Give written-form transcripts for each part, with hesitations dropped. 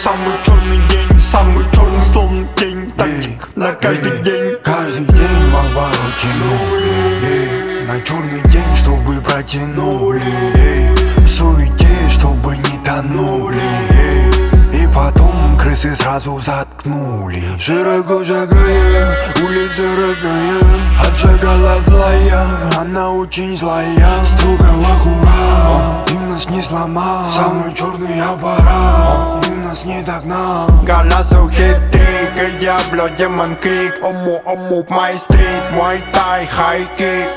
самый черный день, самый черный словно тень. Тактик на каждый день. Каждый день в обороте нули, на черный день, чтобы протянули, в суете, чтобы не тонули, и потом крысы сразу заткнули. Широко шагаем, улица родная, отжигала злая, она очень злая. Строгого хура, ты нас не сломал, самый черный аппарат, ты нас не догнал. Голосу хитрик, el diablo, демон крик. Ому, май стрит, мой тай, хай-кик.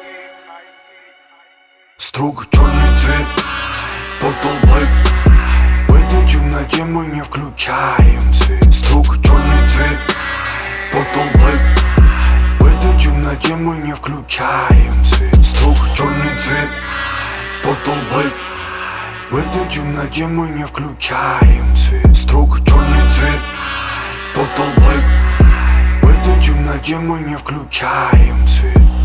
Строго черный цвет, Total Black. В этой темноте мы не включаем свет. Строго черный цвет, Total Black. В этой темноте мы не включаем свет. Строго черный цвет, Total Black. В этой темноте мы не включаем свет. Строго черный цвет, Total Black. В этой темноте мы не включаем свет.